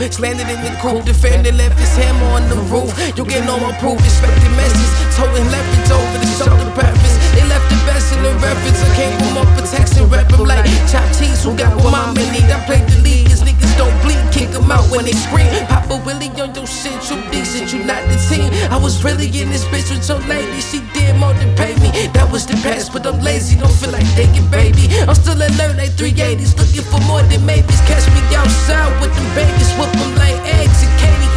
Flex landed in the coupe. Defender left his hammer on the roof. You get no more proof. Expected message. Told him left it over the shoulder preface. They left the best in the reference. I came with more protection. Rap him like chopped cheese. Who got what mama need? I played the league. Cause niggas don't bleed. Kick them out when they scream. Papa Willie on your shit. You decent. You not the team. I was really in this bitch with your lady. She did more than pay me. That was the past, but I'm lazy. Don't feel like thinking, baby. I'm still alert like 380s. Looking for more than maybes. Catch me outside with them babies. Whip them like eggs and candy.